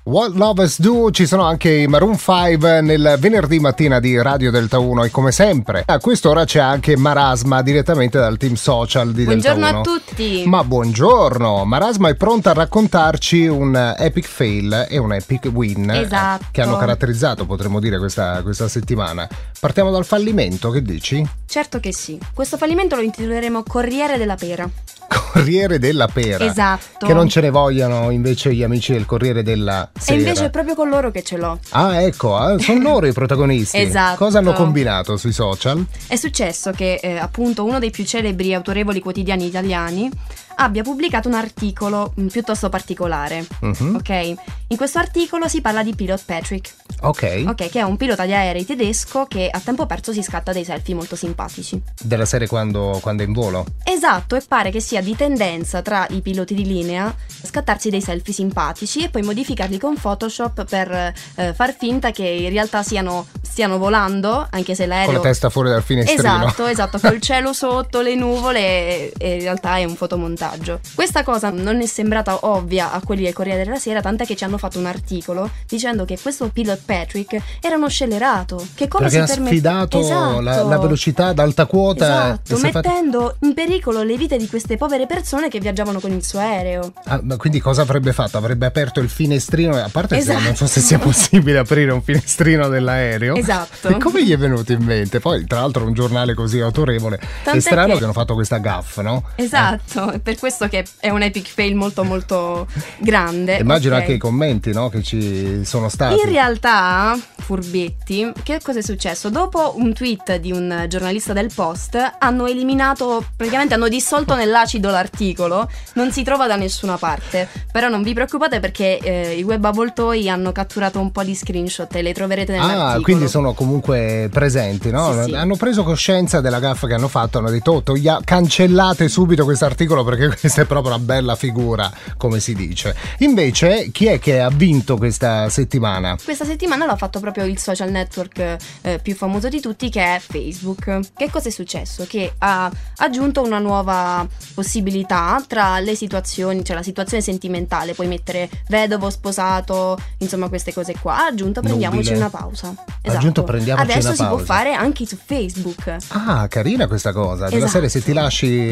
What Lovers Do. Ci sono anche i Maroon 5 nel venerdì mattina di Radio Delta 1 e come sempre a quest'ora c'è anche Marasma direttamente dal team social di Delta 1. Buongiorno a tutti. Ma buongiorno, Marasma è pronta a raccontarci un epic fail e un epic win. Esatto. Che hanno caratterizzato, potremmo dire, questa settimana. Partiamo dal fallimento, che dici? Certo che sì. Questo fallimento lo intitoleremo Corriere della Pera. Corriere della Pera. Esatto. Che non ce ne vogliano invece gli amici del Corriere della Sera. E invece è proprio con loro che ce l'ho. Ah, ecco, sono loro i protagonisti. Esatto. Cosa hanno combinato sui social? È successo che appunto uno dei più celebri e autorevoli quotidiani italiani abbia pubblicato un articolo piuttosto particolare. Ok? In questo articolo si parla di Pilot Patrick. Ok, che è un pilota di aerei tedesco che a tempo perso si scatta dei selfie molto simpatici. della serie quando è in volo. Esatto, e pare che sia di tendenza tra i piloti di linea scattarsi dei selfie simpatici e poi modificarli con Photoshop per far finta che in realtà stiano volando, anche se l'aereo... Con la testa fuori dal finestrino. Esatto, col cielo sotto, le nuvole, e in realtà è un fotomontaggio. Questa cosa non è sembrata ovvia a quelli del Corriere della Sera, tant'è che ci hanno fatto un articolo dicendo che questo Pilot Patrick era uno scellerato. Che come perché si ha sfidato Esatto. la velocità ad alta quota. Esatto, mettendo in pericolo le vite di queste povere persone che viaggiavano con il suo aereo. Ma quindi cosa avrebbe fatto? Avrebbe aperto il finestrino, a parte Esatto. che non so se sia possibile aprire un finestrino dell'aereo. Esatto. E come gli è venuto in mente? Poi tra l'altro un giornale così autorevole. Tant'è è strano che che hanno fatto questa gaffe, no? Esatto, è per questo che è un epic fail molto molto grande. Immagino ok? anche i commenti, no? Che ci sono stati. In realtà, furbetti, che cosa è successo? Dopo un tweet di un giornalista del Post hanno eliminato, praticamente hanno dissolto nell'acido l'articolo, non si trova da nessuna parte. Però non vi preoccupate perché i web avvoltoi hanno catturato un po' di screenshot e le troverete nell'articolo. Quindi sono comunque presenti, no? Sì. Hanno preso coscienza della gaffa che hanno fatto, hanno detto cancellate subito questo articolo perché questa è proprio una bella figura, come si dice. Invece, chi è che ha vinto questa settimana? Questa settimana l'ha fatto proprio il social network più famoso di tutti, che è Facebook. Che cosa è successo? Che ha aggiunto una nuova possibilità tra le situazioni, cioè la situazione sentimentale, puoi mettere vedovo, sposato, insomma queste cose qua. Ha aggiunto prendiamoci Nubile. una pausa. Ha aggiunto prendiamoci Adesso una si può pausa. fare anche su Facebook. Ah, carina questa cosa. Della Esatto. serie, se ti lasci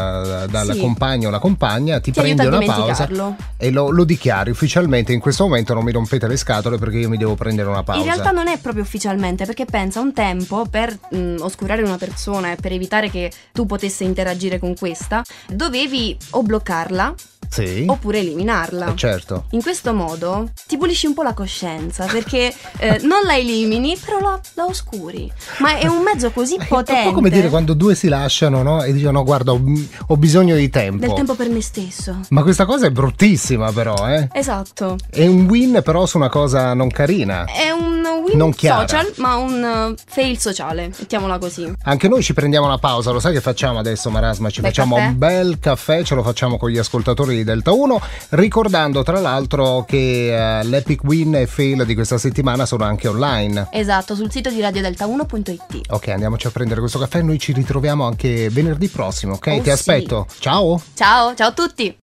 dal Sì. compagno o la compagna, ti prendi aiuta a una pausa dimenticarlo. e lo dichiari ufficialmente. In questo momento non mi rompete le scatole perché io mi devo prendere una pausa. In realtà non è proprio ufficialmente, perché pensa, un tempo per oscurare una persona e per evitare che tu potessi interagire con questa, dovevi o bloccarla Sì. oppure eliminarla. Certo. In questo modo ti pulisci un po' la coscienza, perché non la elimini, però la oscuri. Ma è un mezzo così È un potente. po' come dire quando due si lasciano, no? E dicono guarda, ho bisogno di tempo. Del tempo per me stesso. Ma questa cosa è bruttissima però, eh? Esatto. È un win però su una cosa non carina. È un win Non chiara. social, ma un fail sociale, mettiamola così. Anche noi ci prendiamo una pausa, lo sai che facciamo adesso, Marasma? Ci Bel facciamo caffè? un bel caffè, ce lo facciamo con gli ascoltatori di Delta 1, ricordando tra l'altro che l'epic win e fail di questa settimana sono anche online. Esatto, sul sito di radiodelta1.it. Ok, andiamoci a prendere questo caffè, noi ci ritroviamo anche venerdì prossimo, ok? Oh, Ti sì. aspetto, ciao! Ciao a tutti!